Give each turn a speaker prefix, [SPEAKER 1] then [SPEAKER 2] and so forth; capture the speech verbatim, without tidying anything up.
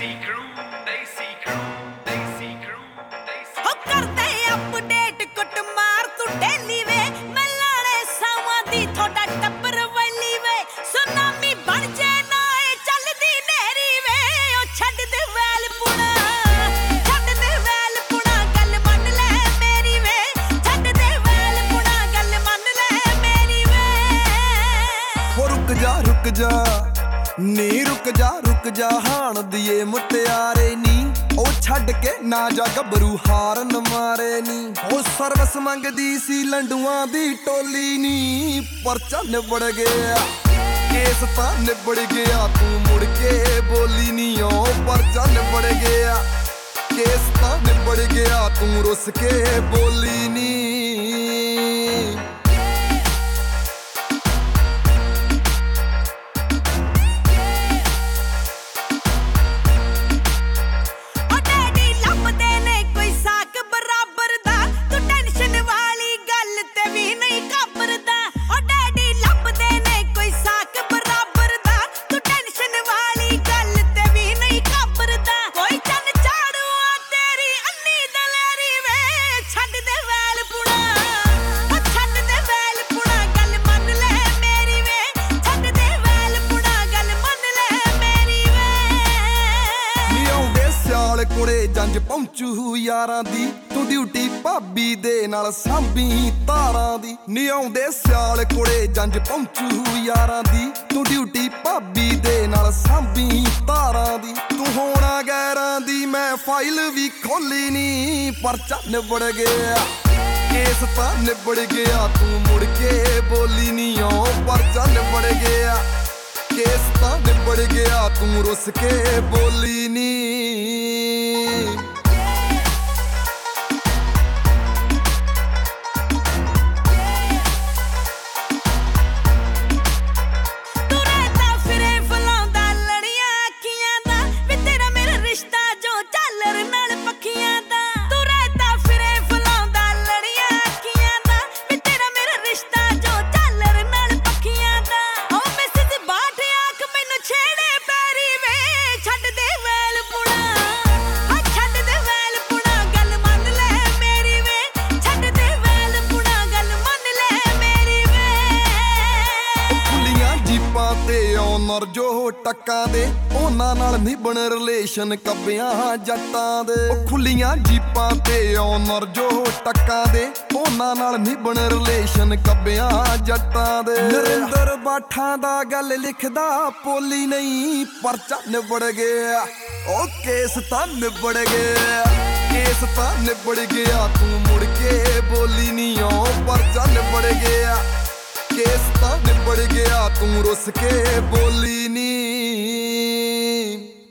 [SPEAKER 1] ਦੇਸੀ ਕਰੂ ਦੇਸੀ ਕਰੂ ਦੇਸੀ ਕਰੂ ਦੇਸੀ
[SPEAKER 2] ਹੋ ਕਰਦੇ ਅਪਡੇਟ ਕੁੱਟ ਮਾਰ ਤੂੰ ਡੇਲੀ ਵੇ ਮਲਾਣੇ ਸਾਵਾਂ ਦੀ ਥੋੜਾ ਟੱਬਰ ਵੈਲੀ ਵੇ ਸੁਨਾਮੀ ਬਣ ਜੇ ਨਾ ਏ ਚੱਲਦੀ ਨਹਿਰੀ ਵੇ ਉਹ ਛੱਡ ਦੇ ਵੈਲ ਪੁਣਾ ਛੱਡ ਦੇ ਵੈਲ ਪੁਣਾ ਗੱਲ ਮੰਨ ਲੈ ਮੇਰੀ ਵੇ ਛੱਡ ਦੇ ਵੈਲ ਪੁਣਾ ਗੱਲ ਮੰਨ ਲੈ ਮੇਰੀ ਵੇ
[SPEAKER 3] ਹੋ ਰੁਕ ਜਾ ਰੁਕ ਜਾ ਨੀ ਰੁਕ ਜਾ ਰੁਕ ਜਾ ਹਾਣ ਦੀਏ ਮੁਟਿਆਰੇ ਨੀ ਉਹ ਛੱਡ ਕੇ ਨਾ ਜਾ ਗੱਭਰੂ ਹਾਰਨ ਮਾਰੇ ਨੀ ਉਹ ਸਰਵਸ ਮੰਗਦੀ ਸੀ ਲੰਡੂਆਂ ਦੀ ਟੋਲੀ ਨੀ ਪਰਚਾ ਨਿਬੜ ਗਿਆ ਕੇਸ ਤਾਂ ਨਿਬੜ ਗਿਆ ਤੂੰ ਮੁੜ ਕੇ ਬੋਲੀ ਨੀ ਉਹ ਪਰਚਾ ਨਿਬੜ ਗਿਆ ਕੇਸ ਤਾਂ ਨਿਬੜ ਗਿਆ ਤੂੰ ਰੁੱਸ ਕੇ ਬੋਲੀ ਨੀ ਕੋਲੇ ਜੰਜ ਪਹੁੰਚੂ ਯਾਰਾਂ ਦੀ ਤੂੰ ਡਿਊਟੀ ਭਾਬੀ ਦੇ ਨਾਲ ਸਾਂਭੀ ਤਾਰਾਂ ਦੀ ਨੀ ਆਉਂਦੇ ਸਿਆਲ ਕੋਲੇ ਜੰਜ ਪਹੁੰਚੂ ਯਾਰਾਂ ਦੀ ਤੂੰ ਡਿਊਟੀ ਭਾਬੀ ਦੇ ਨਾਲ ਸਾਂਭੀ ਤਾਰਾਂ ਦੀ ਤੂੰ ਹੋਣਾ ਗੈਰਾਂ ਦੀ ਮੈਂ ਫਾਈਲ ਵੀ ਖੋਲੀ ਨੀ ਪਰਚਾ ਨਿਬੜ ਗਿਆ ਕੇਸ ਤਾਂ ਨਿਬੜ ਗਿਆ ਤੂੰ ਮੁੜ ਕੇ ਬੋਲੀ ਨੀ ਓ ਪਰਚਾ ਨਿਬੜ ਗਿਆ ਕੇਸ ਤਾਂ ਨਿਬੜ ਗਿਆ ਤੂੰ ਰੁੱਸ ਕੇ ਬੋਲੀ ਨੀ ਔਨਰ ਜੋ ਟੱਕਾਂ ਦੇ ਉਹਨਾਂ ਨਾਲ ਨਿਭਣ ਰਿਲੇਸ਼ਨ ਕੱਬਿਆਂ ਜੱਟਾਂ ਦੇ ਉਹ ਖੁੱਲੀਆਂ ਜੀਪਾਂ ਤੇ ਔਨਰ ਜੋ ਟੱਕਾਂ ਦੇ ਉਹਨਾਂ ਨਾਲ ਨਿਭਣ ਰਿਲੇਸ਼ਨ ਕੱਬਿਆਂ ਜੱਟਾਂ ਦੇ ਨਰਿੰਦਰ ਬਾਠਾਂ ਦਾ ਗੱਲ ਲਿਖਦਾ ਪੋਲੀ ਨਹੀਂ ਪਰਚਾ ਨਿਬੜ ਗਿਆ ਉਹ ਕੇਸ ਤਾਂ ਨਿਬੜ ਗਿਆ ਕੇਸ ਤਾਂ ਨਿਬੜ ਗਿਆ ਤੂੰ ਮੁੜ ਕੇ ਬੋਲੀ ਨਹੀਂ ਉਹ ਪਰਚਾ ਨਿਬੜ ਗਿਆ ਕੇਸ ਤਾਂ ਨਿਬੜ ਗਿਆ ਤੂੰ ਰੁੱਸ ਕੇ ਬੋਲੀ ਨੀ।